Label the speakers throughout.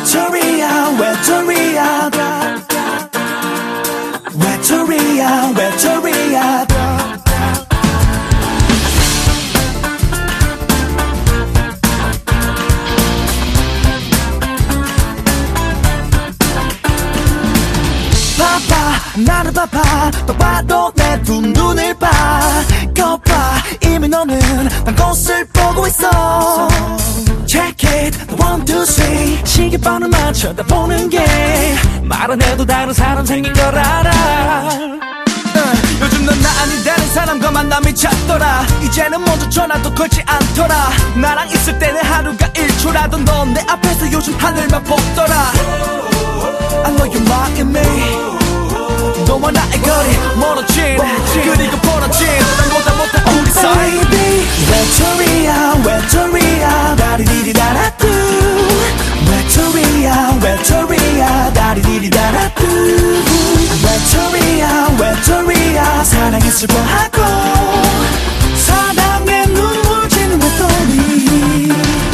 Speaker 1: 외톨이야 외톨이야 외톨이야 외톨이야 나를 봐봐 봐봐도 내 두 눈을 봐 거봐 이미 너는 난 꽃을 보고 있어 Check it one two three 시계번호만 쳐다보는 게 말 안 해도 다른 사람 생긴 걸 알아 요즘 넌 나 아닌 다른 사람과 만남이 잦더라 이제는 먼저 전화도 걸지 않더라 나랑 있을 때는 하루가 1초라도 넌 내 앞에서 요즘 하늘만 보더라 I know you're mocking me 너와 나의 거리 멀어진 그리고 벌어진 나보다 못한 우리 사이 Baby 외톨이야 외톨이야 다리디리다라뚜 외톨이야 외톨이야 다리디리다라뚜 외톨이야 외톨이야 사랑에 슬퍼하고 사랑에 눈물 지는 외톨이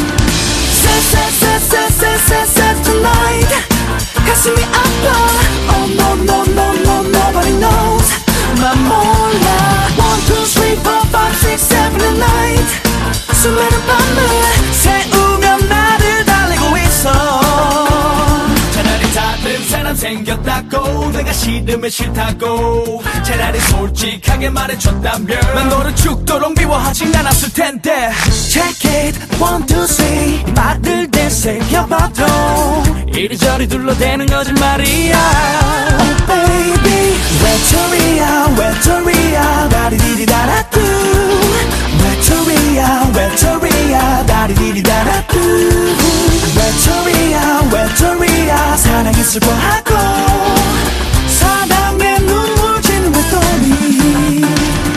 Speaker 1: Sad tonight 가슴이 아파 Oh no no no no nobody knows 난 몰라 1, 2, 3, 4, 5, 6, 7 and 8 수많은 밤을 새우며 나를 달래고 있어 차라리 다른 사람 생겼다고 내가 싫으면 싫다고 차라리 솔직하게 말해줬다면 난 너를 죽도록 미워하진 않았을 텐데 Check it 1, 2, 3 말을 되새겨봐도 이리저리 둘러대는 거짓말이야 Oh baby 외톨이야 외톨이야 다리디리다라뚜 외톨이야 외톨이야 다리디리다라뚜 외톨이야 외톨이야 사랑에 슬퍼하고 사랑에 눈물 지는 외톨이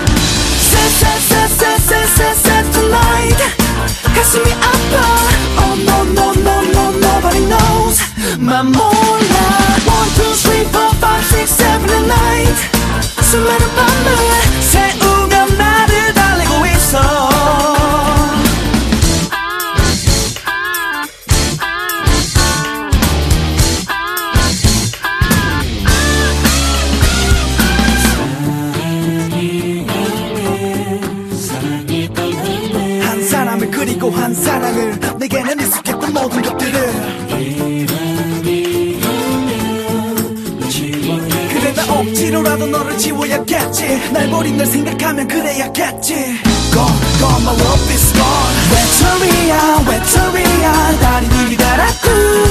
Speaker 1: Sad tonight 가슴이 아파 Oh no no no no nobody knows 난 몰라 1, 2, 3, 4, 5, 6, 7 and 8 수많은 밤을 새우며 나를 달래고 있어 한 사람을 그리고 한 사랑을 내게는 익숙했던 모든 것들을 그래 나 억지로라도 너를 지워야겠지 날 버린 널 생각하면 그래야겠지 Gone, gone, my love is gone 외톨이야 외톨이야 다리디리다라뚜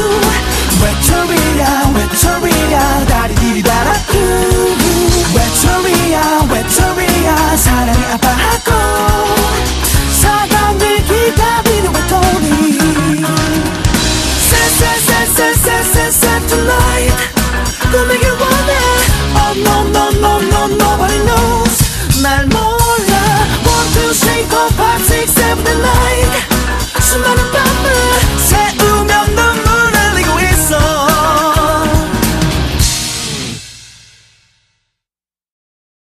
Speaker 1: 외톨이야 외톨이야 다리디리다라뚜 외톨이야 외톨이야 사랑이 아파하고 사랑을 기다리는 외톨이 Sad tonight 꾸미길 원해 Oh no no no no nobody knows 날 몰라 1, 2, 3, 4, 5, 6, 7 and 8 수많은 밤